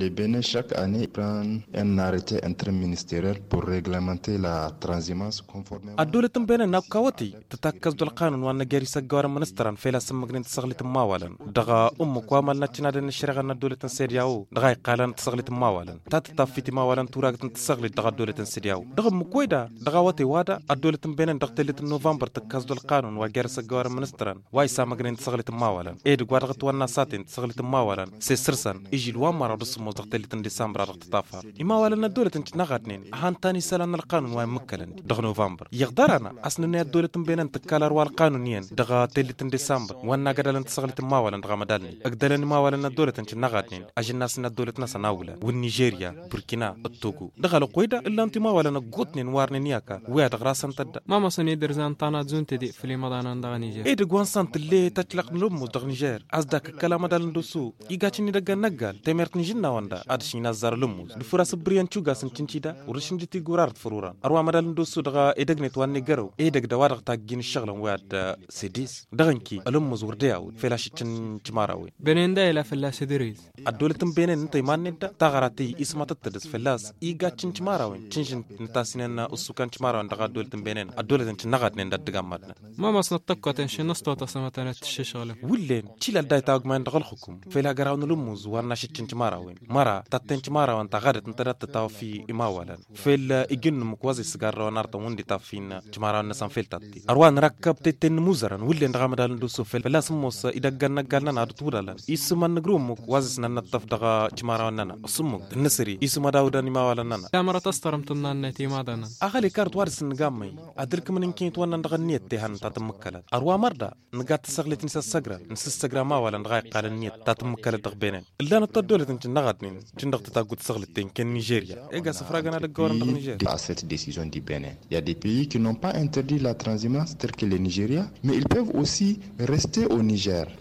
Le Bénin, chaque année, prend un arrêté interministériel pour réglementer la transhumance conformément. الدولة بين ناكاوتي تتكز دول قانون وانا جاري سجار منستران فيلا سمجنين تسغلت ماولا دغا أمك وامل نتشنا دن الشرغة الدولة سيرياو دغا قالن تسغلت ماولا تاتفيت ماولا توراغ تسغلت دغا الدولة سيرياو دغا مكويدا دغا واتي وادا الدولة بين دغتلت نوفمبر تكز دول قانون وجاري سجار منستران واي سامجنين تسغلت ماولا إيد غارغت وانا ساتين تسغلت ماولا سيسرسن يجي الوامر رسمو دغتلت ديسمبر تطافر ماولا الدولة نغاتنين هان تاني سالان القانون واي مكلن دغ نوفمبر يقدرنا أصلا الدولة بين تكالر والقانونيين دغا تلت ديسمبر وانا قدرن تسغلت ماولا دغا مدالني أقدرن ماولا الدولة نغاتنين أجي الناس الدولة ناس ناولا والنيجيريا بوركينا التوغو دغا لقويدا إلا انت ماولا نقوتنين وارنين ياكا ويا دغرا سنتد ماما سني درزان طانا زون تدي في مدانا دغا نيجير إيه دغوان سنت اللي تطلق نلوم دغ نيجير أزداك كلام دال ندوسو يغاتني دغا نغال تمرت نجينا وندا أدشي نزار لموز دفراس بريان تشوغا سنتشيدا ورشن دي تيغورار فروران أروا مدال ندوسو دغا إدغنت واني غرو إيه دغ دوار تاجين الشغل واد سيديس دغنكي ألموز وردياو فلاش تشماراوي بنين دا إلى فلاس دريز الدولة بينن انت ما ندا تغراتي اسمها تتدس فلاس إيجا تشماراوي تشين نتاسينن السكان تشماراوي دغا الدولة بينن الدولة انت نغات ندا دغامدنا ما سنتقوا تنشي نستو تسمتنا تششغل ولين تشيل داي تاغ ما ندغ الحكم فلا غراون لموز وانا شتين تشماراوي مرا تاتن تشماراوي انت غادت انت تتاو في إماولا فيل إجن مكوازي سيجار ونارتا وندي تافين تشماراوي نسان فيلتاتي أروان ركب تتن موزران ولين دغامدال ندوسو فلا سموس إذا غنا غنا نادتورالان اسم نغروم وازس ننطف دغا تشماراوي نانا اسمو النسري اسم داوداني ماولا نانا كاميرا تسترمتنا نتي مادنا أغلي كارت وارس نغامي أدرك من إنكين توانا نغنيت تهان تاتمكلت أروا مردا نغات تسغلت نسا السجرة نسا السجرة ماولا نغاي قال النيت تاتمكلت دغبينين إلا نتدولت انت نغاتنين تندغ تتاقود تسغلتين كن نيجيريا إيغا سفراغنا دغورن دغ نيجير. À cette décision du Bénin, il y a des pays qui n'ont pas interdit la transhumance tels que le Nigeria, mais ils peuvent aussi rester au Niger.